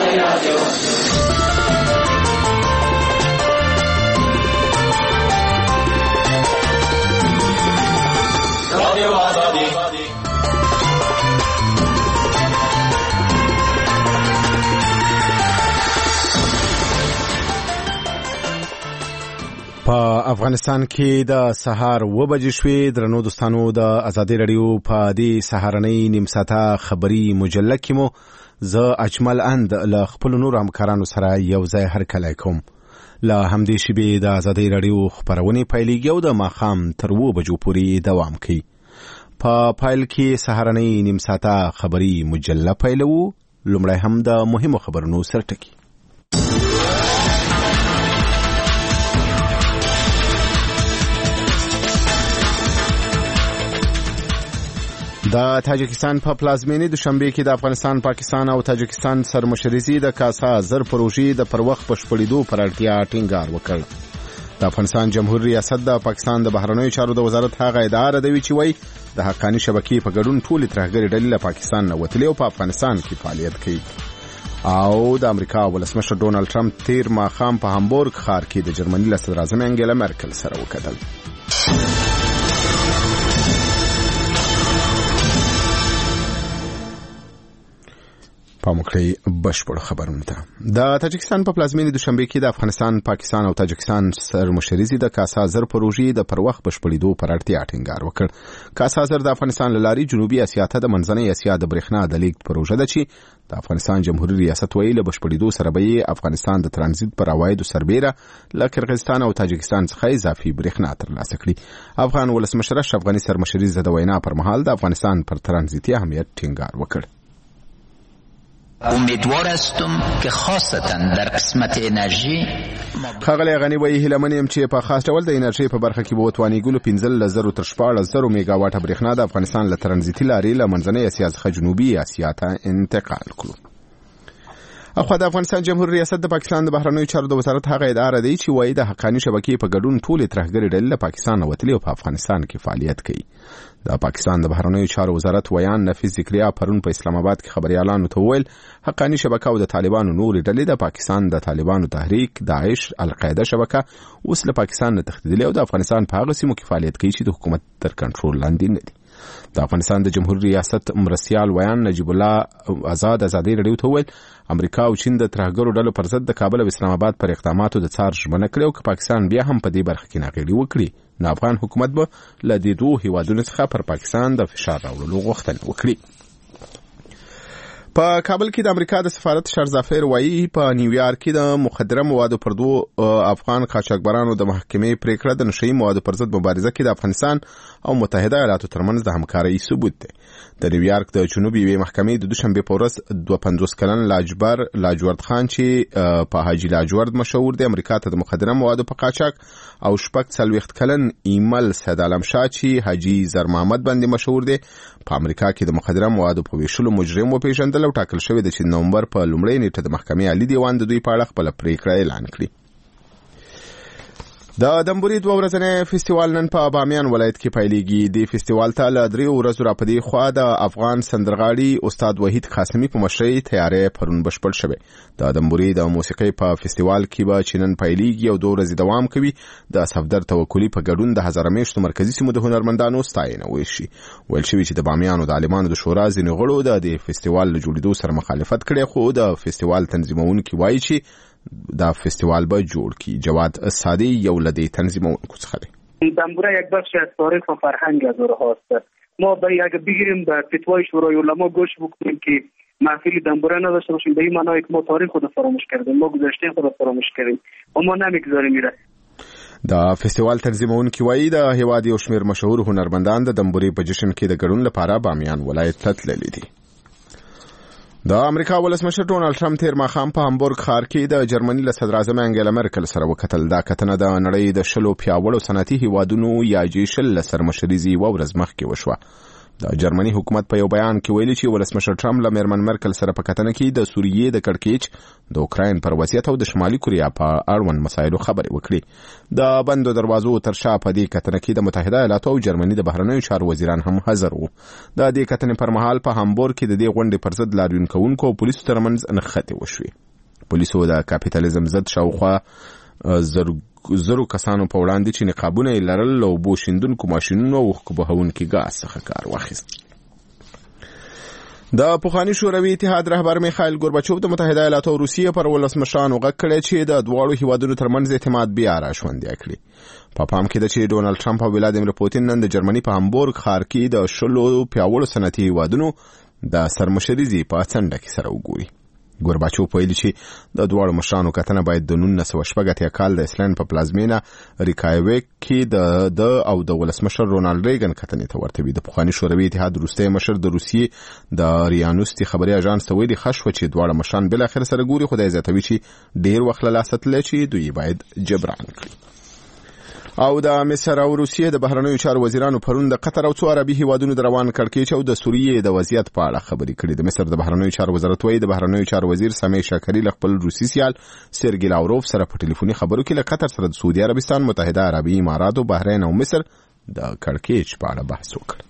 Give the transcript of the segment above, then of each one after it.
په افغانستان کې د سهار 9 بجې شوې. درنو دوستانو، د ازادي رادیو په دې سهارنۍ نیم ساعته خبري مجله کې مو زه اجمل اند له خپل نور همکارانو سره یو ځای هرکلی کوم. له همدې شیبې د ازادي رادیو خبرونه پیلېږي او د ماښام تر 9 بجو پورې دوام کوي. په پایل کې سهارنۍ نیم ساعته خبري مجله پیلوو. لومړی هم د مهمو خبرونو سرټکی. د تاجکستان په پلازمینې دوشنبه کې د افغانستان، پاکستان او تاجکستان سرمشري د کاسا زر پروژې د پر وخت بشپړېدو پر اړتیا ټینګار وکړ. د افغانستان جمهوریت ریاست د پاکستان د بهرنیو چارو د وزارت هغه ادعا ردوي چې وایي د حقاني شبکې په ګډون ټولې ترهګرې ډلې له پاکستان نه وتلې او په افغانستان کې فعالیت کوي. او د امریکا ولسمشر ډونالد ټرمپ تیر ماښام په هامبورګ ښار کې د جرمني له صدراعظم انګیلا مرکل سره وکتل. پاموکړی بشپړ خبرونه ده. د تاجکستان په پلازمینې دوشنبه کې د افغانستان، پاکستان او تاجکستان سرمشري د کاسا زر پروژې د پر وخت بشپړېدو پر اړتیا ټینګار وکړ. کاسا زر د افغانستان له لارې جنوبي اسیا ته د منځنۍ اسیا د برېښنا د لیږد پروژه ده چې د افغانستان جمهوریت ریاست ویلي له بشپړېدو سره به افغانستان د ترانزیت پر عوایدو سربېره له قرغیزستان او تاجکستان څخه اضافي برېښنا ترلاسه کړي. افغان ولسمشر اشرف غني سرمشري د وینا پر مهال د افغانستان پر ترانزیتي اهمیت ټینګار وکړ. امیدوار هستم که خاصتا در قسمت انرژی ښاغلی غني وایي هیلهمن یم چې په خاص ډول د انرژي په برخه کې به وتوانېږو 15,000 تر 14,000 میگا واټه برېښنا د افغانستان له ترانزیتي لارې له منځنۍ اسیا څخه جنوبي اسیا ته انتقال کړو. اخو د افغانستان جمهوریت ریاست د پاکستان د بهرنیو چارو د وزارت هغه ادعا ردوي چې وایي د حقاني شبکې په ګډون ټولې ترهګرې ډلې له پاکستان نه وتلې او په افغانستان کې فعالیت کوي. د پاکستان د بهرنیو چارو وزارت ویان نفیس ذکریا پرون په اسلام آباد کې خبريالانو ته وویل حقاني شبکه او د طالبانو نورې ډلې د پاکستان د طالبانو تحریک، داعش، القاعده شبکه اوس له پاکستان نه تښتېدلې او د افغانستان په هغه سیمو کې فعالیت کوي چې د حکومت تر کنټرول لاندې نه دي. د افغانستان د جمهوریت ریاست مرستیال ویان نجیب الله آزاد ازادي رادیو ته ویل امریکا او چین د ترهګرو ډلو پر ضد د کابل او اسلام آباد پر اقداماتو د څار ژمنه کړې او که پاکستان بیا هم په دې برخه کې ناغېړي وکړي نو افغان حکومت به له دې دوه هیوادونو څخه پر پاکستان د فشار راوړلو غوښتنه وکړي. په کابل کې د امریکا د سفارت شرزافیر وایي په نیویارک کې د مخدره موادو پر دوه افغان قاچاقبرانو د محکمې پریکړه د نشئی موادو پر ضد مبارزه کې د افغانستان او متحده ایالاتو ترمنځ د همکارۍ ثبوت دی. د نیویارک د جنوبي یوې محکمې د دوشنبه په ورځ 52 کلن لاجورد خان چې په حاجی لاجورد مشهور دی امریکا ته د مخدره موادو په قاچاق او 40 کلن ایمل سید عالم شاه چې حاجی زر محمد باندې مشهور دی په امریکا کې د مخدره موادو په ویشلو مجرم وپیژندل او ټاکل شوی د چې نومبر په لومړۍ نیټه د محکمې عالی دیوان د دوی په اړه خپل پریکړه اعلان کړي. د دمبوري 2 ورځنی فستیوال نن په بامیان ولایت کې پیلېږي. د فستیوال ته له 3 ورځو راپدې خوا د افغان سندرغاړي استاد وحید قاسمي په مشرۍ تیاری پرون بشپړ شوه. د دمبوري د موسیقۍ په فستیوال کې به چې نن پیلېږي او 2 ورځې دوام کوي د صفدر توکلی په ګډون د هزاره میشتو مرکزی سیمو د هنرمندانو ستاینه وشي. ویل شوی چې د بامیانو د عالمانو د شورا ځینې غړو د فستیوال له جوړېدو سره مخالفت کړي خو د فستیوال تنظیمونکي وایي چې دا فستیوال به جوړ کی. جواد سادی یو لدی تنظیمونکو څخه دی. دمبوره یک بخش از تاریخ و فرهنگ از هاست. ما اگه بگیریم به فتوای شورای علما گوش بکنیم که محفل دمبوره نداشته باشیم به این معنی که ما تاریخ خود فراموش کردیم، ما گذشته خود فراموش کردیم و ما نمیگذاریم میره. د فستیوال تنظیمونکي وایي د هیواد یو شمېر مشهور هنرمندان د دمبوري په جشن کې د ګډون لپاره بامیان ولایت ته تللي دي. د امریکا ولسمشر ډونالد ټرمپ تیر ماښام په هامبورګ ښار کې د جرمني له صدراعظم انګیلا مرکل سره وکتل. دا کتنه د نړۍ د 10 پیاوړو صنعتي هیوادونو یا G10 له سرمشري یوه ورځ مخکې وشوه. د جرمني حکومت په یو بیان کې ویلي چې ولسمشر ټرمپ له میرمن مرکل سره په کتنه کې د سوریې د کړکېچ د اوکراین پر وضعیت او د شمالي کوریا په اړوند مسایلو خبرې وکړي. د بندو دروازو تر شا په دې کتنه کې د متحده ایالاتو او جرمني د بهرنیو چارو وزیران هم حاضر وو. د دې کتنې پر مهال په هامبورګ کې د دې غونډې پر ضد لاریون کوونکو او پولیسو ترمنځ نښتې وشوې. پولیسو د کاپیټالیزم ضد شاوخوا زرو کسانو په وړاندې چې نقابونه یې لرل او اوبو شیندونکو ماشینونو او اوښکو بهونکي ګاز څخه کار واخیست. د پخواني شوروي اتحاد رهبر میخایل ګورباچوف د متحده ایالاتو او روسیې پر ولسمشرانو غږ کړی چې د دواړو هیوادونو ترمنځ اعتماد بیا راژوندی کړي. په پام کې ده چې ډونالد ټرمپ او ولادیمیر پوتین نن د جرمني په هامبورګ ښار کې د 10 پیاوړو صنعتي هیوادونو د سرمشریزي په څنډه کې سره وګوري. ګورباچوف ویلي چې د دواړو مشرانو کتنه باید د 1980 کال د ایسلند په پلازمینه ریکایویک کې د او د ولسمشر رونالد ریګن کتنې ته ورته وي. د پخواني شوروي اتحاد وروستی مشر د روسیې د ریانوستي خبري اژانس ته ویلي ښه شوه چې دواړه مشران بالاخره سره ګوري، خو دا زیاتوي چې ډیر وخت له لاسه تللی چې دوی باید جبران کړي. او د مصر او روسیې د بهرنیو چارو وزیرانو پرون د قطر او څو عربي هیوادونو د روان کړکېچ او د سوریې د وضعیت په اړه خبرې کړې. د مصر د بهرنیو چارو وزارت وايي د بهرنیو چارو وزیر سامي شاکري له خپل روسي سیال سرګي لاوروف سره په ټلیفوني خبرو کې له قطر سره د سعودي عربستان، متحده عربي امارات او بحرین او مصر د کړکېچ په اړه بحث وکړ.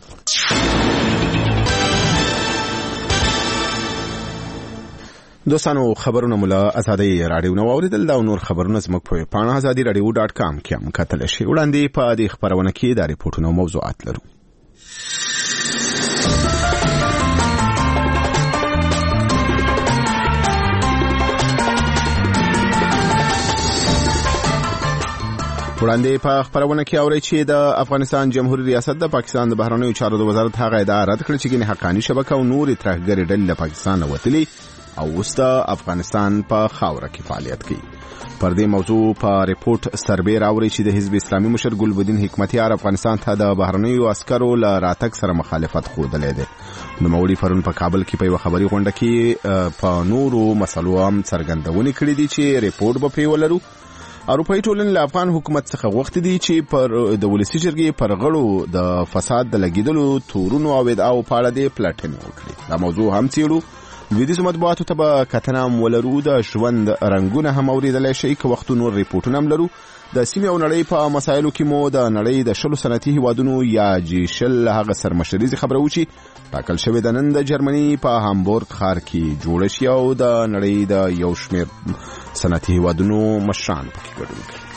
دوستانو خبرونه مولا ازادي رادیو نو اوریدل دا نور خبرونه زموږ په پاڼه azadiradio.com کې هم کتل شي. وړاندې په دې خبرونه کې د ریپورتونو موضوعات لرو. وړاندې په خبرونه کې اوري چې د افغانستان جمهوریت ریاست د پاکستان د بهرنیو چارو د وزارت هغه اداره رد کړ چې ګنې حقانی شبکه او نور ترهګر ډلې له پاکستان وتلي او وسط افغانستان په خاوره کې فعالیت کوي. پر دې موضوع په ریپورت سربیر اوري چې د حزب اسلامي مشر ګلبدین حکمتیار افغانستان ته د بهرنیو عسکرو له راتګ سره مخالفت خوده دی. نو مولوی فرون په کابل کې په یو خبري غونډه کې په نورو مسلو هم څرګندونه کړې دي چې ریپورت به پی ولرو. اروپایي ټولنې له افغان حکومت څخه غوښتي دي چې پر د ولسی جرګې پر غړو د فساد د لګیدلو تورونو او ادعاو په اړه د پلټنې وکړي. دا موضوع هم څیړو. لویدیځ مطبوعاتو ته به کتنه ولرو. د ژوند رنگونه هم اوریدلای شي که وخت نور ریپورتونه هم لرو. د سیمې او نړۍ په مسایلو کې مو د نړۍ د 10 صنعتي هیوادونو یا جیشل هغه سرمشریزي خبره و چې ټاکل شوې د نن د جرمني په هامبورګ ښار کې جوړ شي او د نړۍ د یو شمېر صنعتي هیوادونو مشران پکې ګډون کوي.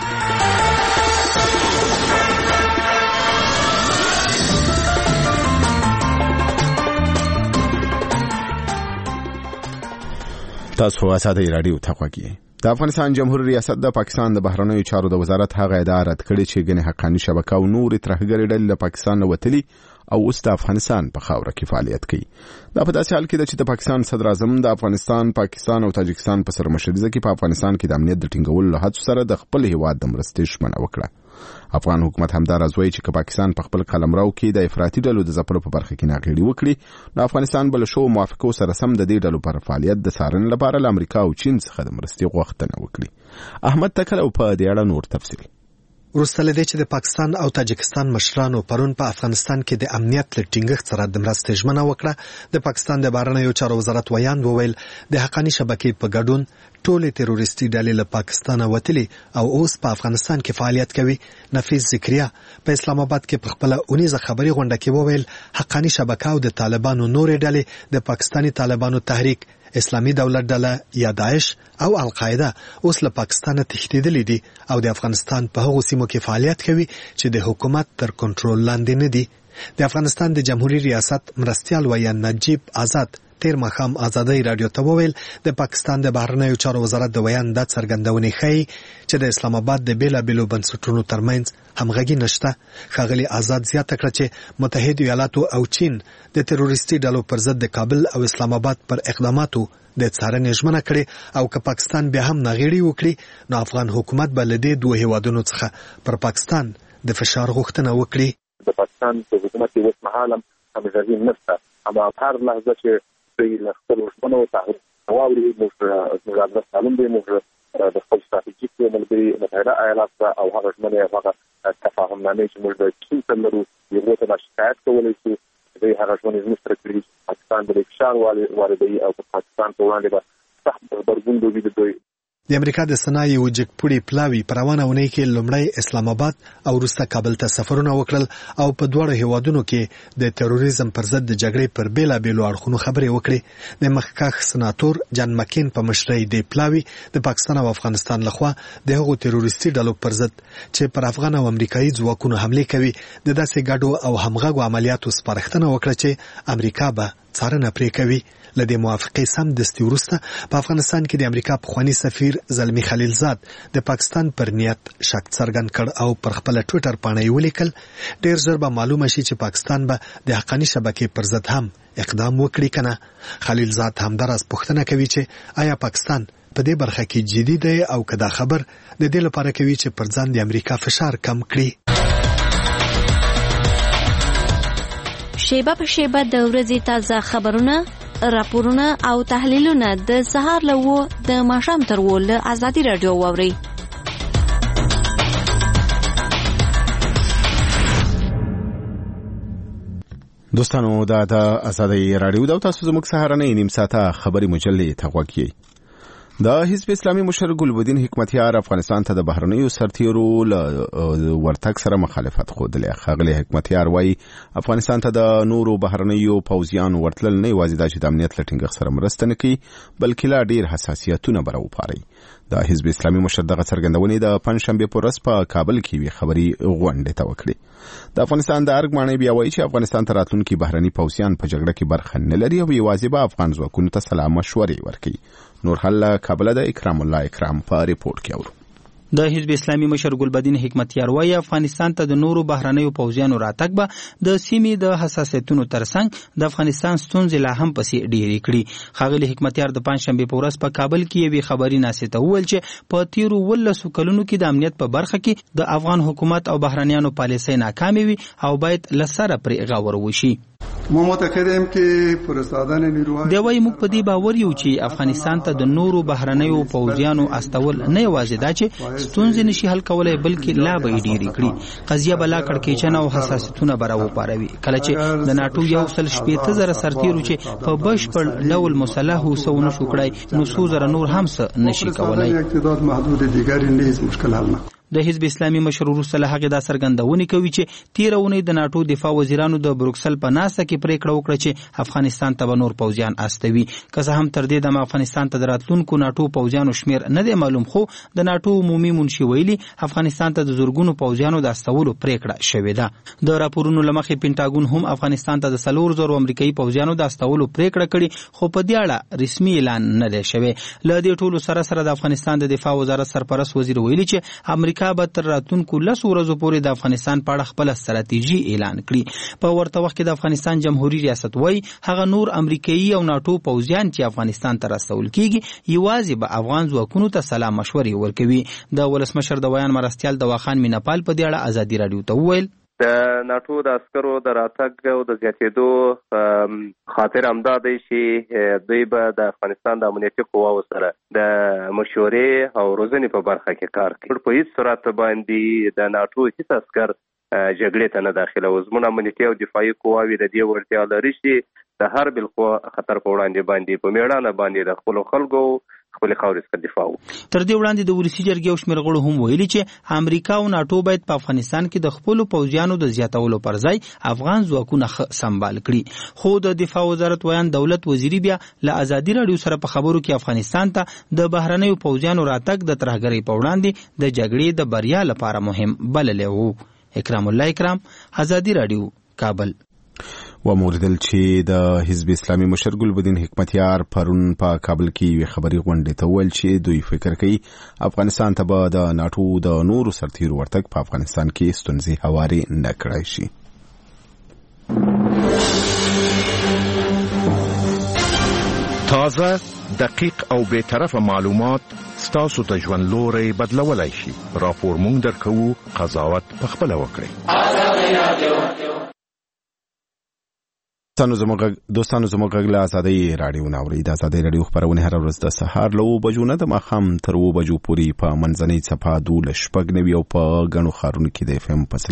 تاسو آزادي رادیو ته غوږی. د افغانستان جمهوریت ریاست د پاکستان د بهرنیو چارو د وزارت هغه اداره رد کړې چې ګنې حقانی شبکه او نور ترهګر ډلې له پاکستان وتلي او اوس د افغانستان په خاوره کې فعالیت کوي. دا په داسې حال کې ده چې د پاکستان صدر اعظم د افغانستان، پاکستان او تاجکستان په سرمشریزه کې په افغانستان کې د امنیت د ټینګولو له هڅو سره د خپل هیواد د مرستې ژمنه وکړه. افغان حکومت همدا راز وایي چې پاکستان په خپل قلمرو کې د افراطي ډلو د ځپلو په برخه کې ناغېړي وکړي، نو افغانستان بل شو موافقو سره سم د دې ډلو پر فعالیت د څارنې لپاره له امریکا او چین څخه د مرستې غوښتنه وکړي. احمد تکل په دې اړه نور تفصیل. وروسته له دې چې د پاکستان او تاجکستان مشرانو پرون په افغانستان کې د امنیت له ټینګښت سره د مرستې ژمنه وکړه، د پاکستان د بهرنیو چارو وزارت ویاند وویل د حقانی شبکې په ګډون ټولې تروریستي ډلې له پاکستان وتلي او اوس په افغانستان کې فعالیت کوي. نفیس ذکریا په اسلام آباد کې په خپل اونیزه خبري غونډه کې وویل حقانی شبکه او د طالبانو نورې ډلې د پاکستاني طالبانو تحریک اسلامي دولت ډله یا داعش او القاعده اوس له پاکستان تښتېدلې دي او د افغانستان په هغو سیمو کې فعالیت کوي چې د حکومت تر کنټرول لاندې نه دي. د افغانستان د جمهوریت ریاست مرستیال ویاند نجیب آزاد تیر مخام آزادي رادیو ته وویل د پاکستان د بهرنیو چارو وزارت د ویاند د څرګندونې ښيي چې د اسلام آباد د بیلابیلو بنسټونو ترمنځ همغږي نشته. ښاغلي آزاد زیاته کړه چې متحده ایالاتو او چین د تروریستي ډلو پر ضد د کابل او اسلام آباد پر اقداماتو د څارنې ژمنه کړې او که پاکستان بیا هم ناغېړي وکړي نو افغان حکومت به له دې دوه هیوادونو څخه پر پاکستان د فشار غوښتنه وکړي. د پاکستان په حکومت کې اوس مهال هم همغږي نشته، اما هر لحظه چې دوی له خپلو ژمنو تعهد واوري موږ د سالم دی موږ د خپل ستراتیژیک ملګري متحده ایالات او هغه ژمنه هغه تفاهمنامه چې موږ د چین سره لرو یو ته شکایت کولای شو د هغه ژمنې زموږ سره کړی پاکستان د فشار واردوي او پاکستان په وړاندې به سخت غبرګون دوی د امریکا د صنایع او جګپوړي پلاوی په روانه ونې کې لومړی اسلام آباد او وروسته کابل ته سفرونه وکړل او په دواړو هیوادونو کې د تروریزم پر ضد د جګړې پر بیلابېلو اړخونو خبرې وکړې. د مخکښ سناتور جان مکین په مشرۍ د پلاوی د پاکستان او افغانستان لخوا د هغو تروریستي ډلو پر ضد چې پر افغان او امریکایي ځواکونو حمله کوي د داسې ګډو او همغږو عملیاتو سپارښتنه وکړه چې امریکا به څارنه پرې کوي. لدې موافقې سم دستي وروسته په افغانستان کې د امریکا پخوانی سفیر زلمی خلیلزاد د پاکستان پر نیت شک څرګند کړ او پر خپل ټوئیټر باندې ولیکل ډېر ژر به معلومه شي چې پاکستان به د حقاني شبکې پر ضد هم اقدام وکړي کنه. خلیلزاد همداراز پوښتنه کوي چې آیا پاکستان په دې برخه کې جدي دی او کدا خبر د دې لپاره کوي چې پر ځان د امریکا فشار کم کړي. شیبه په شیبه د ورځې تازه خبرونه، راپورونه او تحلیلونه د سهار له 9 د ماښام تر 10 له ازادي رادیو واوري. دوستانو دا د ازادي رادیو د تاسو زموږ سهارنۍ نیم ساعته خبري مجلې ته غوږی. د حزب اسلامي مشر ګلبدین حکمتیار افغانستان ته د بهرنیو سرتیرو ورتګ سره مخالفت خوده. خغلی حکمتیار وایي افغانستان ته د نورو بهرنیو پوځیانو ورتلل نه یوازې د امنیت لټینګښت سره مرسته نه کوي بلکې لا ډیر حساسیتونه براوپاري. د حزب اسلامي مشر دغه څرګندونې د پنځشنبه په ورځ په کابل کې وی خبري غونډه ته وکړه. د افغانستان د ارګ معنی بیا وایي چې افغانستان ته راتلونکي بهرني پوځیان په جګړه کې برخه نه لري او یوازې به افغان ځواکونو ته سلام مشورې ورکوي. نور حل کابل د اکرام الله اکرام په ریپورت کې اورو. د حزب اسلامي مشر ګلبدین حکمتیار وایي افغانستان ته د نورو بهرنیو پوځیانو راتګ به د سیمې د حساسیتونو ترڅنګ د افغانستان ستونزې لا هم پسې ډېرې کړي. خغلی حکمتیار د پنځشنبه په ورځ په کابل کې یوې خبري ناسې ته وویل چې په تیرو 12 کلونو کې د امنیت په برخه کې د افغان حکومت او بهرنیانو پالیسۍ ناکامې وي او باید لسره پرې غور وشي. ما معتقدم که فرستادن نیروهای دی وایي موږ په دې باور یو چې افغانستان ته د نورو بهرنیو پوځیانو استول نه یوازې دا چې ستونزې نشي حل کولای بلکې لا به ډېرې کړي. قضیه بلا کړکېچنه او حساسیتونه براوپاروي. کله چې د ناټو 1.8 سرتیرو چې په بشپړ ډول مسلح وسو نشو کړای نو 200 نور هم څه نشي کولای. اقتدار محدود دیگری نیز مشکل حل نه. د حزب اسلامي مشر وروسته له هغې دا څرګندونې کوي چې تېره اونۍ د ناټو دفاع وزیرانو د بروکسل په ناسته کې پریکړه وکړه چې افغانستان ته به نور پوځیان استوي. که څه هم تر دې دمه افغانستان ته د راتلونکو ناټو پوځیانو شمیر نه دی معلوم خو د ناټو عمومي منشي ویلي افغانستان ته د زرګونو پوځیانو د استولو پریکړه شوې ده. د راپورونو له مخې پینټاګون هم افغانستان ته د 4,000 امریکایي پوځیانو د استولو پریکړه کړې خو په دې اړه رسمي اعلان نه دی شوی. له دې ټولو سره د افغانستان د دفاع وزارت سرپرست وزیر ویلي چې امریکا به تر راتلونکو 10 ورځو پورې د افغانستان په اړه خپل ستراتیژي اعلان کړي. په ورته وخت کې د افغانستان جمهوریت ریاست وایي هغه نور امریکایي او ناټو پوځیان چې افغانستان ته راستول کیږي یوازې به افغان ځواکونو ته سلام مشورې ورکوي. د ولسمشر د ویان مرستیال دواخان مینپال په دې اړه ازادي رادیو ته وویل د ناټو د عسکرو د راتګ او د زیاتېدو خاطر همدا دی چې دوی به د افغانستان د امنیتي قواو سره د مشورې او روزنې په برخه کې کار کوي. په هیڅ صورت باندې د ناټو هیڅ عسکر جګړې ته نه داخله و. زموږ امنیتي او دفاعي قواوې د دې وړتیا لري چې د هر بل خطر په وړاندې باندې په میړانه باندې د خپلو خلکو خپل خاورې څخه دفاع وکړي. تر دې وړاندې د ولسي جرګې او شمېر غړو هم ویلي چې امریکا او ناټو باید په افغانستان کې د خپلو پوځیانو د زیاتولو پر ځای افغان ځواکونه سمبال کړي. خو د دفاع وزارت ویان دولت وزیری بیا له ازادي رادیو سره په خبرو کې افغانستان ته د بهرنیو پوځیانو راتګ د ترهګرۍ په وړاندې د جګړې د بریا لپاره مهم بللی و. اکرام الله اکرام، ازادي رادیو، کابل. و موردل چې د حزب اسلامي مشر ګلبدین حکمتیار پرون په کابل کې خبري غونډه ته ویل چې دوی فکر کوي افغانستان ته به د ناټو د نورو سرتیرو ورتګ په افغانستان کې ستونزې هواري نه کړای شي. تازه، دقیق او بی‌طرفه معلومات ستاسو د ژوند لوري بدلولای شي. راپور مونږ درکوو، قضاوت په خپل وکړئ. دوستانو زموږ غږ له آزادۍ راډیو نه اورئ. د آزادۍ راډیو خپرونې هره ورځ د سهار له 9 بجو نه د ماښام تر 9 بجو پورې په منځنۍ څپه 12.9 او په ګڼو ښارونو کې د FM په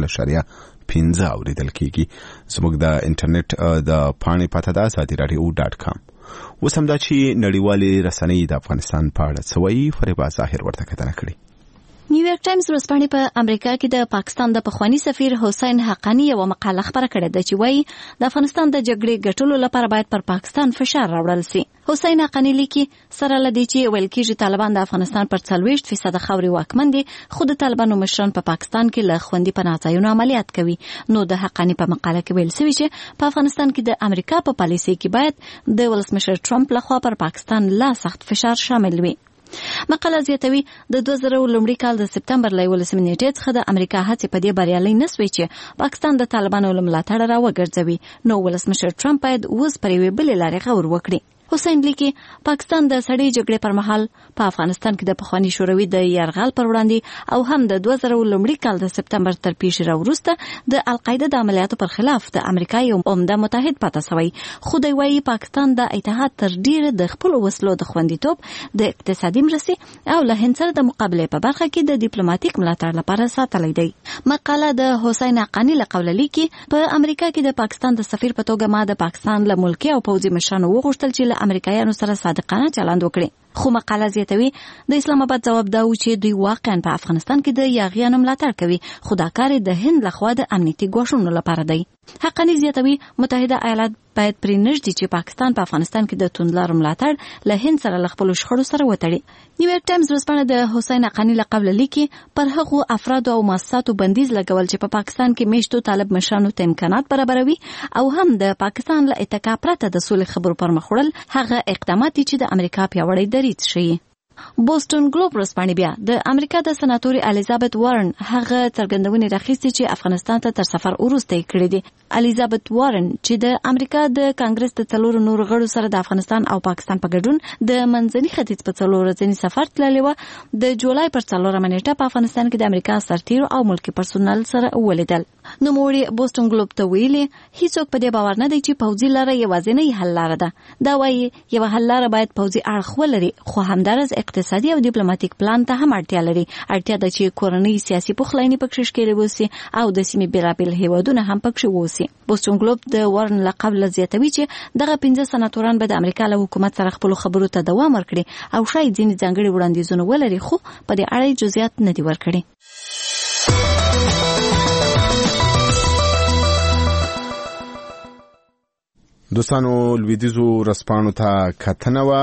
0.15 اورېدل کېږي. زموږ د انټرنیټ د پاڼې پته ده azadiradio.com. اوس همدا چې نړیوالې رسنۍ د افغانستان په اړه څه وایي، فریبا ظاهر ورته کتنه کړې. نیویارک ټایمز ورځپاڼې په امریکا کې د پاکستان د پخوانی سفیر حسین حقانی یو مقاله خبره کړې ده چې وایي د افغانستان د جګړې ګټلو لپاره باید پر پاکستان فشار راوړل شي. حسین حقانی لیکي سره لدی چې ویل کېږي طالبان د افغانستان پر 40% خاورې واکمن دي، خو د طالبانو مشران په پاکستان کې له خوندي پناه ځایونو عملیات کوي. نو د حقانی په مقاله کې ویل شوی چې په افغانستان کې د امریکا په پالیسي کې باید د ولسمشر ټرمپ لخوا پر پاکستان لا سخت فشار شامل وي. مقاله زیاتوي د 2000 لومړي کال د سپتمبر له 11 نیټې څخه د امریکا هڅې په دې بریالۍ نسوي چې پاکستان د طالبانو له ملاتړه راوګرځوي. نو ولسمشر ټرمپ باید اوس پر یوې بلې لارې غور وکړي. حسین لیکي پاکستان د سړې جګړې پر مهال په افغانستان کې د پخوانی شوروي د یرغل پر وړاندې او هم د 2000 لومړي کال د سپتمبر تر پیښې راوروسته د القاعده د عملیاتو پر خلاف د امریکا یو عمده متحد پاتې شوی. خو دوی وايي پاکستان د اتحاد تر ډیره د خپل وسلو د خوندیتوب، د اقتصادي مرستې او له هند سره د مقابله په برخه کې د ډیپلوماټیک ملاتړ لپاره ساتلی دی. مقاله د حسین حقانی له قوله لیکي په امریکا کې د پاکستان د سفیر په توګه ما د پاکستان له ملکی او پوځي مشرانو وغوښتل چې امریکایانو سره صادقانه چلند وکړي. خو مقاله زیاتوي د اسلام آباد جواب دا و چې دوی واقعا په افغانستان کې د یاغیانو ملاتړ کوي، خو دا کار د هند لخوا د امنیتي ګواښونو لپاره دی. حقانی زیاتوي متحده ایالات باید پرې نږدې چې پاکستان په افغانستان کې د توندلارو ملاتړ له هند سره له خپلو شخړو سره وتړي. نیویارک ټایمز ورځپاڼه د حسین حقانی له قبله لیکي پر هغو افرادو او مؤسساتو بندیز لګول چې په پاکستان کې میشتو طالب مشرانو ته امکانات برابروي او هم د پاکستان له اتکا پرته د سولې خبرو پر مخ وړل هغه اقدامات چې د امریکا پیاوړی دریځ ښیي. بوسټون ګلوب ورځپاڼې بیا د امریکا د سناتوري الیزابت وارن هغه څرګندونې راخیستې چې افغانستان ته تر سفر وروسته یې کړې دي. الیزابت وارن چې د امریکا د کانګرس د 4 نورو غړو سره د افغانستان او پاکستان په ګډون د منځني ختیځ په 4 ورځني سفر تللی و، د جولای پر 4 نیټه په افغانستان کې د امریکا سرتیرو او ملکی پرسونل سره ولیدل. نو موږ بوسټون ګلوب ته ویلي هیڅوک په دې باور نه دی چې پوځي لاره یوازینۍ حل لاره ده. دا وایي یو حل لاره باید پوځي اړخ ولري، خو همدارس اقتصادي او ډیپلوماټیک پلان ته هم اړتیا لري. اړتیا ده چې کورنۍ سیاسي پخلاینې پکې شکل وسی او د سیمې بیلابیل هیوادونه هم پکې وسی. بوسټون ګلوب د وارن لقب زیاتوي چې دغه 15 سناتوران به د امریکا له حکومت سره خپل خبرو ته دوام ورکړي او شاید ځینې ځانګړي وړاندیزونه ولري، خو په دې اړه جزئیات نه دي ورکړي. دوستانو لویدیزو رسپانو ته کتنه وا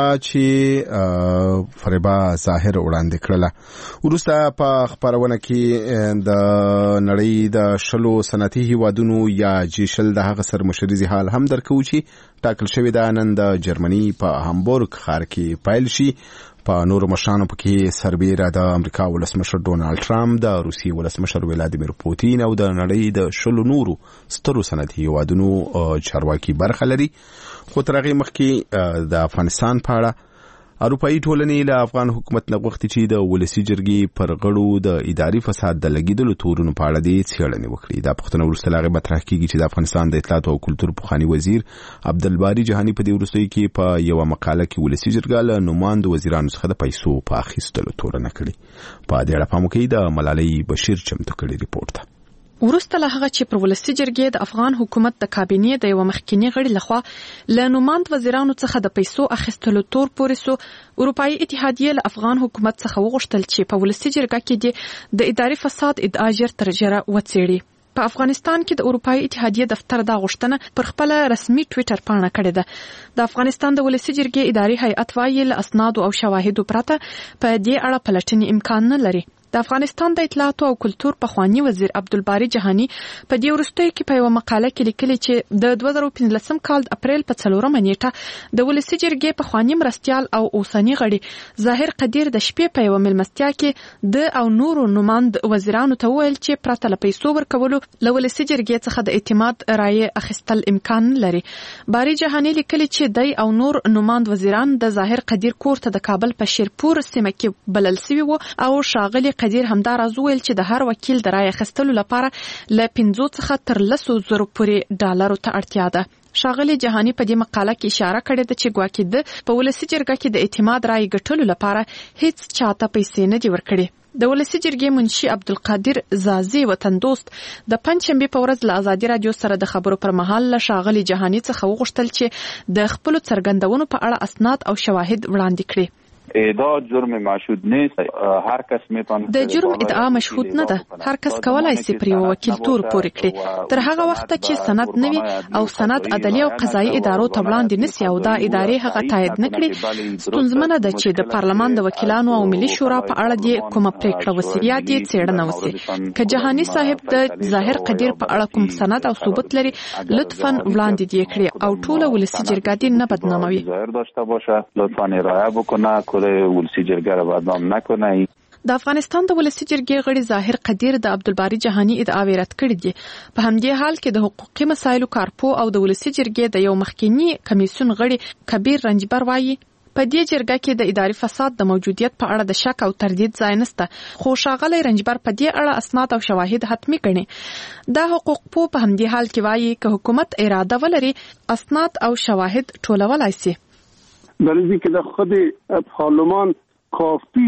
چې فریبا ظاهر وړاندې کړله. وروسته په خبرونه کې د نړۍ د 10 صنعتي هیوادونو یا جیشل د هغه سرمشري حال هم درکو چې ټاکل شوی د نن د جرمني په هامبورګ ښار کې پایل شي. په نورو مشرانو پکې سربیره د امریکا ولسمشر ډونالد ټرمپ، د روسیې ولسمشر ولادیمیر پوتین او د نړۍ د 10 نورو سترو صنعتي هیوادونو چارواکي برخه لري. خو تر هغې مخکې د افغانستان په اړه اروپایي ټولنې له افغان حکومت نه غوښتي چې د ولسي جرګې پر غړو د اداري فساد د لګیدلو تورونو په اړه دې څېړنې وکړي. دا پوښتنه وروسته له هغې مطرح کېږي چې د افغانستان د اطلاعاتو او کلتور پخواني وزیر عبدالباري جهاني په دې وروستیو کې په یوه مقاله کې ولسي جرګه له نوماندو وزیرانو څخه د پیسو په اخیستلو تورنه کړې. په دې اړه پام وکړئ د ملالۍ بشیر چمتو کړي ریپورټ ته. ورسته له هغه چې پر ولسي جرګې د افغان حکومت د کابینې د یو مخکینی غړي لخوا له نوماند وزیرانو څخه د پیسو اخیستلو تور پورې سو، اروپאי اتحادیه له افغان حکومت څخه وغوښتل چې په ولسي جرګه کې د اداري فساد ادعا ژر تر ژره وڅېړي. په افغانستان کې د اروپאי اتحادیه دفتر دا غوښتنه پر خپل رسمي ټوئیټر پاڼه کړې ده. د افغانستان د ولسي جرګې اداري هیئت وايي له اسنادو او شواهدو پرته په دې اړه پلټنې امکان نه لري. د افغانستان د اطلاعاتو او کلتور پخوانی وزیر عبدالباري جهاني په دې وروستیو کې په یوه مقاله کې لیکلي چې د 2015 کال د اپریل په 4 نیټه د ولسي جرګې پخوانی مرستیال او اوسنی غړي ظاهر قدیر د شپې په یوه مېلمستیا کې د او نورو نوماند وزیرانو ته وویل چې پرته له پیسو ورکولو له ولسي جرګې څخه د اعتماد رایې اخیستل امکان لري. باري جهاني لیکلي چې دی او نور نوماند وزیران د ظاهر قدیر کور ته د کابل په شیرپور سیمه کې بلل شوي وو او ښاغلي قدیر همداراز ویل چې د هر وکیل د رایې اخیستلو لپاره له 15 څخه تر 10,000 پورې ډالرو ته اړتیا ده. ښاغلي جهاني په دې مقاله کې اشاره کړې ده چې ګواکې د په ولسي جرګه کې د اعتماد رای ګټلو لپاره هیڅ چاته پیسې نه دي ورکړي. د ولسي جرګې منشي عبدالقادر زازي وطن دوست د پنځشنبې په ورځ له ازادي رادیو سره د خبرو پر مهال له ښاغلي جهاني څخه وغوښتل چې د خپلو څرګندونو په اړه اسناد او شواهد وړاندې کړي. ادعا جرم مشهود نیست. هر کس میتونه د جرم ادعا مشهود نه ده. هر کس کولای شي پر یو وکیل تور پورې کړي تر هغه وخت چې سند نه وي او سند عدالي او قضایي ادارو ته وړاندې نشي او دا ادارې هغه تایید نه کړي. ستونزمنه ده چې د پارلمان د وکیلانو او ملي شورا په اړه دې کومه پریکړه وسی یا دې څېړنه وسی. که جهاني صاحب د ظاهر قدیر په اړه کوم سند او ثبوت لري لطفاً وړاندې دې کړي او ټول ولسي جرګه دې نه بدناموي. ظاهر داشته باشه لطفاً ارائه بکنه ولسی جرګه را بدنام نکنه. د افغانستان د ولسي جرګې غړي ظاهر قدیر د عبدالباري جهاني ادعاوې رد کړې دي. په همدې حال کې د حقوقي مسایلو کارپو او د ولسي جرګې د یو مخکینی کمیسیون غړي کبیر رنجبر وایي په دې جرګه کې د اداري فساد د موجودیت په اړه د شک او تردید ځای نشته، خو ښاغلی رنجبر په دې اړه اسناد او شواهد حتمي ګڼي. دا حقوق پوه په همدې حال کې وایي که حکومت اراده ولري اسناد او شواهد ټولولای شي. برای که در خود پارلمان کافی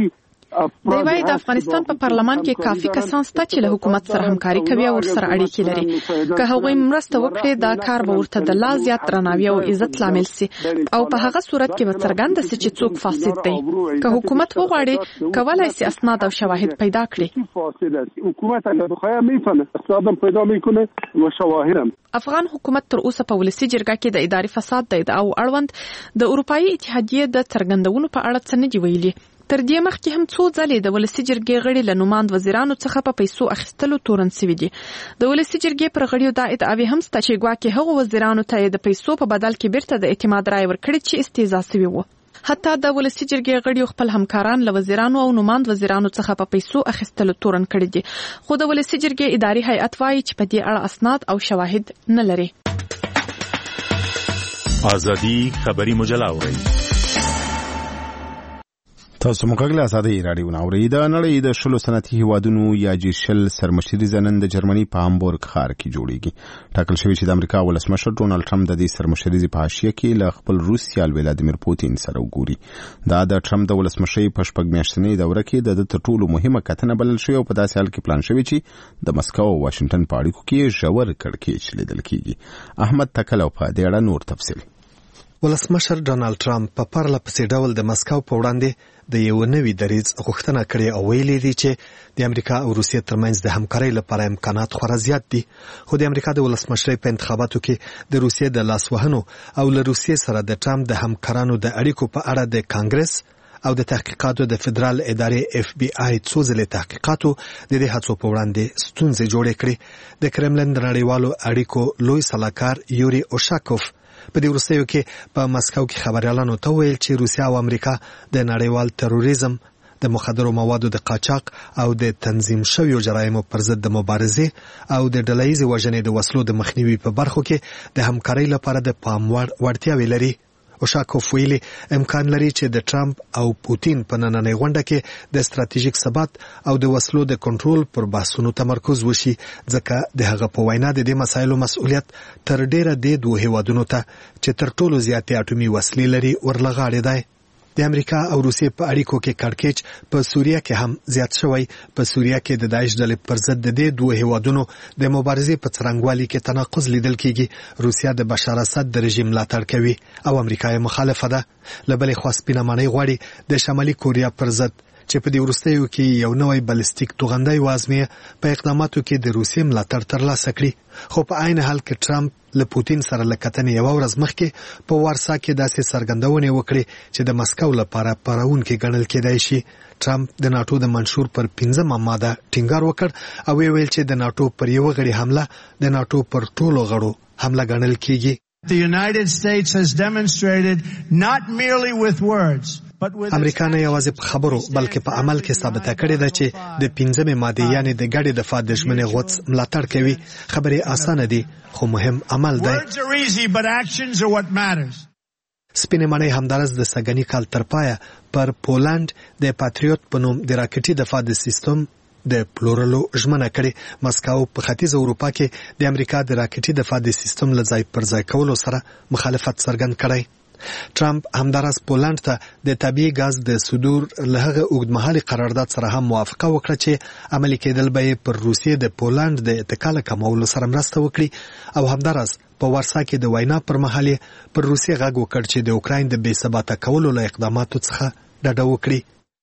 دی وايي د افغانستان په پارلمان کې کافي کسان شته چې له حکومت سره همکاري کوي او ورسره اړیکې لري. که هغوی مرسته وکړي دا کار به ورته د لا زیات درناوي او عزت لامل شي او په هغه صورت کې به څرګنده شي چې څوک فاسد دی. که حکومت وغواړي کولای شي اسناد او شواهد پیدا کړي. حکومت اگر بخواد میفهمه اسنادم پیدا میکنه و شواهدم. افغان حکومت تر اوسه په ولسي جرګه کې د اداري فساد د ادعاو اړوند د اروپایي اتحادیې د څرګندونو په اړه څه نه دي ویلي. تر دې مخکې هم څو ځلې د ولسي جرګې غړي له نوماند وزیرانو څخه په پیسو اخیستلو تورن سوي دي. د ولسي جرګې پر غړیو دا ادعاوې هم شته چې ګواکې هغو وزیرانو ته د پیسو په بدل کې بیرته د اعتماد رای ورکړي چې استهزا سوي وو. حتی د ولسي جرګې غړیو خپل همکاران له وزیرانو او نوماند وزیرانو څخه په پیسو اخیستلو تورن کړي دي. خو د ولسي جرګې اداري هیئت وایي چې په دې اړه اسناد او شواهد نه لري. ازادي خبري مجله اورئ. تاسو مګل ازادي رادیو ناوړي د نړۍ د شلو صنعتي هیوادونو یا جیشل سرمشري نن د جرمني په هامبورګ ښار کې جوړیږي. ټاکل شوی چې د امریکا ولسمشر ډونالد ټرمپ د دې سرمشري په حاشیه کې له خپل روس سیال ولادیمیر پوتین سره وګوري. دا د ټرمپ د ولسمشري په شپږ میاشتنۍ دوره کې د تر ټولو مهمه کتنه بلل شوی او په داسې حال کې پلان شوی چې د مسکو او واشنگټن په اړیکو کې ژور کړکېچ لیدل کیږي. احمد تکل په دې اړه نور تفصیل. ولسمشر ډونالد ټرمپ په پرله پسې ډول د مسکو په وړاندې د یو نوي دریځ غوښتنه کړې او ویلي دي چې د امریکا او روسیې ترمنځ د همکارۍ لپاره امکانات خورا زیات دي. خو د امریکا د ولسمشرۍ په انتخاباتو کې د روسیې د لاسوهنو او له روسیې سره د ټرمپ د همکارانو د اړیکو په اړه د کانګرس او د تحقیقاتو د فدرال ادارې اف بی آی څو ځلې تحقیقاتو د دې هڅو په وړاندې ستونزې جوړې کړې. د کرملن د نړیوالو اړیکو لوی سلاکار یوري اوشاکوف په دې وروستیو کې په مسکو کې خبريالانو ته ویل چې روسیا او امریکا د نړیوال تروریزم، د مخدرو موادو د قاچاق او د تنظیم شویو جرایمو پر ضد د مبارزې او د ډلهییزې وژنې د وسلو د مخنیوي په برخو کې د همکارۍ لپاره د پام وړ وړتیاوې لري. اوشاکوف ویلي امکان لري چې د ټرمپ او پوتین په نننۍ غونډه کې د ستراتیژیک ثبات او د وسلو د کنټرول پر بحثونو تمرکز وشي، ځکه د هغه په وینا د دې مسایلو مسؤلیت تر ډیره د دوه هیوادونو ته چې تر ټولو زیاتې اټومي وسلې لري ورلغاړي دی. د امریکا او روسیې په اړیکو کې کړکېچ په سوریه کې هم زیات شوی. په سوریه کې د داعش ډلې پر ضد د دې دوه هیوادونو د مبارزې په څرنګوالي کې تناقض لیدل کیږي. روسیا د بشار اسد د رژیم ملاتړ کوي او امریکا یې مخالفه ده. له بلې خوا سپینه ماڼۍ غواړي د شمالي کوریا پر ضد چې په دې وروستیو کې یو نوی بالستیک توغندی وازمې په اقداماتو کې د روسیې ملاتړ ترلاسه کړي. خو په عین حال کې ټرمپ له پوتین سره له کتنې یو ورځ مخکې په وارسا کې داسې څرګندونې وکړې چې د مسکو لپاره پارونکې ګڼل کېدای شي. ټرمپ د ناتو د منشور پر 5مه ماده ټینګار وکړ او ویل چې د ناتو پر یو غړي حمله د ناتو پر ټولو غړو حمله ګڼل کېږي. The United States has demonstrated not merely with words امریکا نه یوازې په خبرو بلکې په عمل کې ثابته کړې ده چې د 5مې ماده یعنی د ګډې دفاع د ژمنې غوڅ ملاتړ کوي. خبرې اسانه دي خو مهم عمل دی. سپینې ماڼۍ همدارس د سږني کال تر پایه پر پولند د پاتریوت په نوم د راکټي دفاع د سیستم د پلورلو ژمنه کړې. مسکو په ختیځ اروپا کې د امریکا د راکټي دفاع د سیستم له ځای پر ځای کولو سره مخالفت څرګند کړی. ټرمپ همداراز پولند ته د طبيعي ګاز د صدور له هغه اوږدمهالي قرارداد سره هم موافقه وکړه چې عملي کېدل به پر روسیې د پولند د اتکا کمولو سره مرسته وکړي او همداراز په ورسا کې د وینا پر مهال پر روسیې غږ وکړ چې د اوکراین د بې ثباته کولو له اقداماتو څخه ډډه وکړي.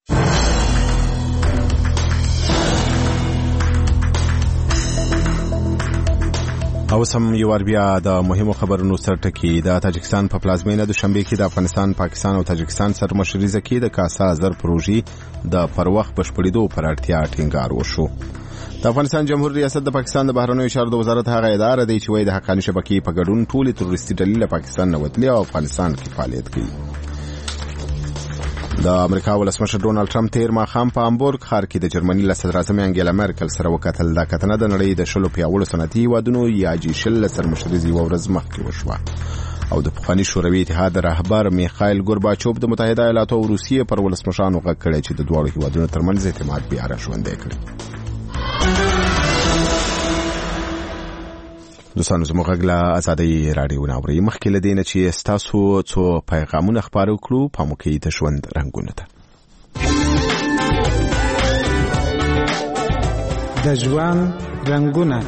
او سم یو ور بیا د مهمو خبرونو سرټکی. د تاجکستان په پلازمینه دوشنبه کې د افغانستان، پاکستان او تاجکستان سره مشرزه کې د کاسا زر پروژې د پروخ بشپړېدو پر اړتیا ټینګار وشو. د افغانستان جمهوریت ریاست د پاکستان د بهرنیو چارو د وزارت هغه اداره دی چې وایي د حقاني شبکې په ګډون ټولې تروریستي ډلې له پاکستان نه وتلي او افغانستان کې فعالیت کوي. د امریکا ولسمشر ډونالد ټرمپ تیر ماښام په هامبورګ ښار کې د جرمني له صدراعظم انګیلا مرکل سره وکتل. دا کتنه د نړۍ د شلو پیاوړو صنعتي هیوادونو یا G20 سرمشري یوه ورځ مخکې وشوه او د پخواني شوروي اتحاد رهبر میخایل ګورباچوف د متحده ایالاتو او روسیې پر ولسمشرانو غږ کړی چې د دواړو هیوادونو ترمنځ اعتماد بیا راژوندی کړي. دوستانو زموږ غږ له ازادۍ راډیو نه اورئ. مخکې له دې نه چې ستاسو څو پیغامونه خپاره کړو پام وکړئ د ژوند رنګونو ته. د ژوند رنګونه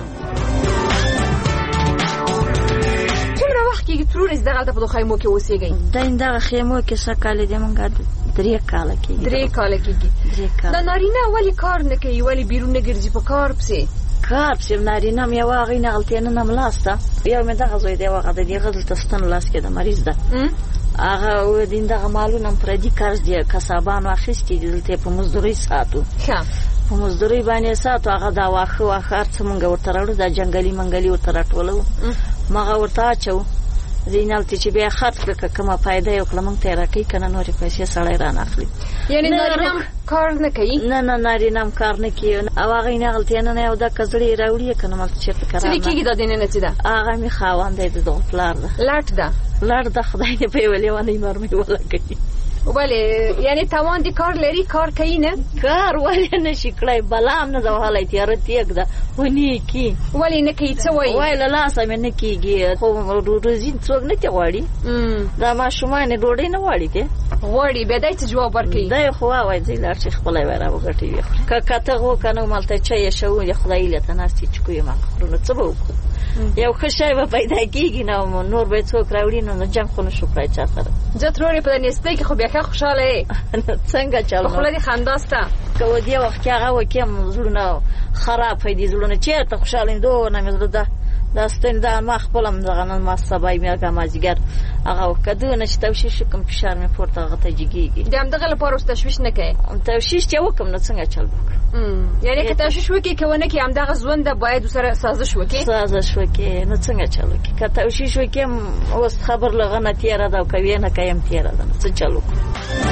څومره وخت کېږي تروريست دغلته په دغه خیمو کې اوسېږئ؟ دغه خیمو کې څه کال دي؟ موږ 3 کاله کېږي. 3 کاله کېږي. دا نارینه ولې کار نه کوي؟ ولې بیرون نه ګرځي په کار پسې؟ کار پسې نارینه مې یوه هغې نغلتې نن هم لاسته یو مې دغه زوی دی هغه د دې دلته ستن لاس کې د مریض ده هغه د دغه مالونه هم پردي قرض دي کسابانو اخیستي دي دلته په مزدورۍ ساتو په مزدورۍ باندې ساتو هغه دا واښه هر څه موږ ورته راوړو دا جنګلي منګلي ورته راټولو مغه ورته اچو زینالتي چې بیا خرڅ کړه کومه فایده یې وکړه موږ ته یې راکوي که نه نورې پیسې سړی رانه اخلي. یعنې نارینه کار نه کوي؟ نه نارینه هم کار نه کوي او هغه یې نغلتې نن یو دا کزړې یې راوړي که نه مالته چېرته کرار څه کېږي دا دننه چې ده؟ هغه مې خاوند دی د دغه پلار ده. لټ ده؟ لټ ده خدای دې په یوه لیونۍ مرمۍ ولګوي. ولې یعنی توان دي کار لري کار کوي نه؟ کار ولې نشي کړی بلا هم نه ده وهلی تیاره تیږ ده ونې کي ولې نه کوي څه وایي؟ وایي له لاسه مې نه کېږي خو روزي څوک نه تې غواړي دا ماشومان یې ډوډۍ نه غواړي دی غواړي بیا دی څه جواب ورکوي؟ دی خو وایي ځئ لاړ شي خپله یې را وګټي ویې خوري که کتغ وکنه مالته چای یې شوي خدایي لته ناستې چې کوی ما خورو نو څه به وکړو یو ښه شی به پیدا کېږي نو نور به یې څوک راوړي نو جنګ خو نه شو کړی چا سره زه ترورې په نېستۍ کې خو بیا ښه خوشحاله یې څنګه چل خوله دې خندا سته که و دې وخت کې هغه وکړم زړونه خراب دي زړونه چېرته خوشحاله دونه مې زړه ده دا ستن دا ما خپل هم دغه نن ما سبا یې مې مازدیګر هغه کدونه چې توشیش کوم فشار مې پورته هغه ته جګېږي د همدغه لپاره اوس تشویش نه کوې؟ توشیش چې وکړم نو څنګه چل وکړم یعنې که توشیش وکړې که ونه کړې همدغه ژوند ده باید ورسره سازش وکړې سازش وکړې نو څنګه چل وکړې که توشیش وکړم اوس خبر له غنه تېره ده او که ویې نه کوې هم تېره ده نو څه چل وکړو.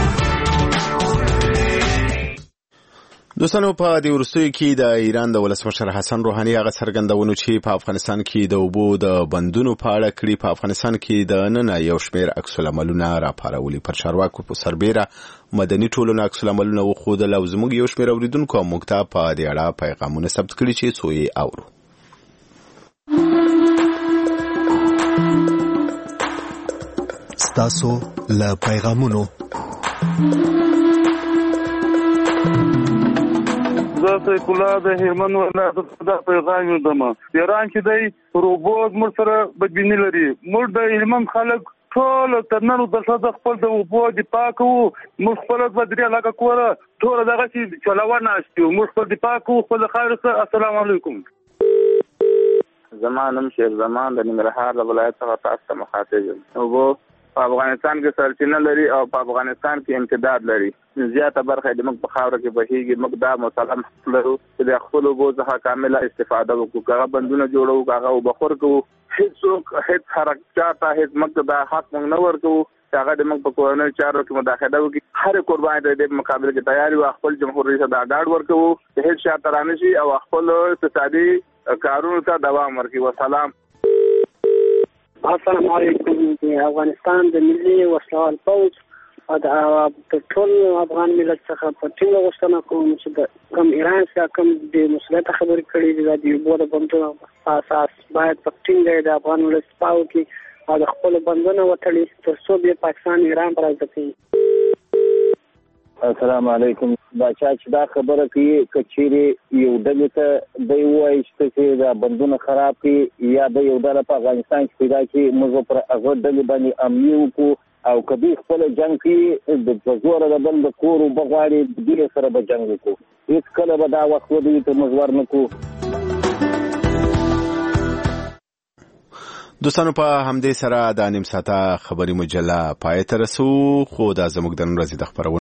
دوستانو په دې وروستیو کې د ایران د ولسمشر حسن روحاني هغه څرګندونو چې په افغانستان کې د اوبو د بندونو په اړه کړي په افغانستان کې د نن یو شمېر عکسالعملونه راپارولي پر چارواکو په سربیره مدني ټولنو عکسالعملونه وښودل او زموږ یو شمېر اورېدونکو موږ ته په دې اړه پیغامونه ثبت کړي چې څو یې اورو. ستاسو له پیغامونو زه سیف الله د هلمند ولایت د پیغام یم ایران چې دی روبو موږ سره بدبیني لري موږ د هلمند خلک ټول تر نن د خپل د اوبو دفاع کوو موږ خپل بدري علاقه کوله ټول دغه چې چلاوه ناشتو موږ خپل دفاع کوو خپل خیر سره. السلام علیکم. زمانم شیر زمان د ننګرهار د ولایت څخه تاسو ته مخاطب یم. اوبو په افغانستان کې سرچینه لري او په افغانستان کې امتداد لري زیاته برخه د موږ په خاوره کې بهیږي موږ دا مسلم لرو چې د خپل اوبو څخه کامله استفاده وکړو هغه بندونه جوړو هغه وبخور کوو هیڅ حرکت هیڅ موږ دا حق موږ نه ورکو هغه د موږ په کورنۍ چارو کې مداخله وکړي هر قرباني د مقابله کې تیاری او خپل جمهوریت ته دا ډاډ ورکو چې هیڅ شاته رانشي او خپل اقتصادي کارونو ته دوام ورکړي. وسلام. السلام علیکم. افغانستان د ملي وسلوال پوځ د ټول افغان ملت څخه په ټینګه غوښتنه کوم چې کوم ایران څخه کوم د مثبت خبرې کړې دي د یو بل بندونو اساس باید په ټینګه د افغان ملت پاو کې او د خپل بندونو وټړي تر څو به پاکستان ایران پر ځکه. السلام علیکم. باچا چې دا خبره کوي کچېری یو ډلې ته دی وایي چې دا بندونه خراب کړي یا د یو ډله په افغانستان کې پیدا کړي موږ پر هغه ډلې باندې امنیت وکړو او کدی خپل جنگ کې د زور د بل د کور او بغواړي د سره به جنگ وکړو هیڅ کله به دا وخت ودی ته موږ ورنکو. دوستانو په همدې سره د نیم ساعته خبري مجله پای ته رسو خو دا زموږ د نن ورځې د خبرونې